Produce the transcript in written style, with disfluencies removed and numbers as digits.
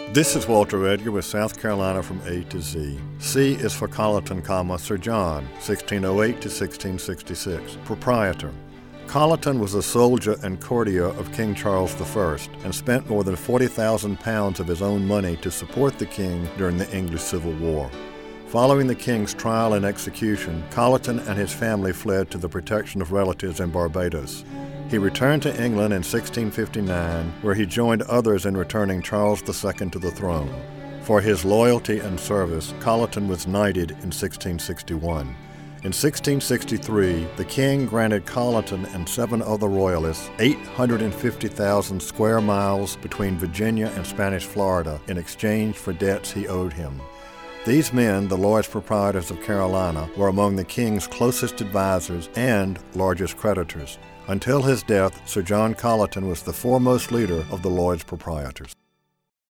This is Walter Edgar with South Carolina from A to Z. C is for Colleton, Sir John, 1608 to 1666, proprietor. Colleton was a soldier and courtier of King Charles I and spent more than £40,000 of his own money to support the king during the English Civil War. Following the king's trial and execution, Colleton and his family fled to the protection of relatives in Barbados. He returned to England in 1659, where he joined others in returning Charles II to the throne. For his loyalty and service, Colleton was knighted in 1661. In 1663, the king granted Colleton and 7 other royalists 850,000 square miles between Virginia and Spanish Florida in exchange for debts he owed him. These men, the Lloyd's proprietors of Carolina, were among the king's closest advisors and largest creditors. Until his death, Sir John Colleton was the foremost leader of the Lloyd's proprietors.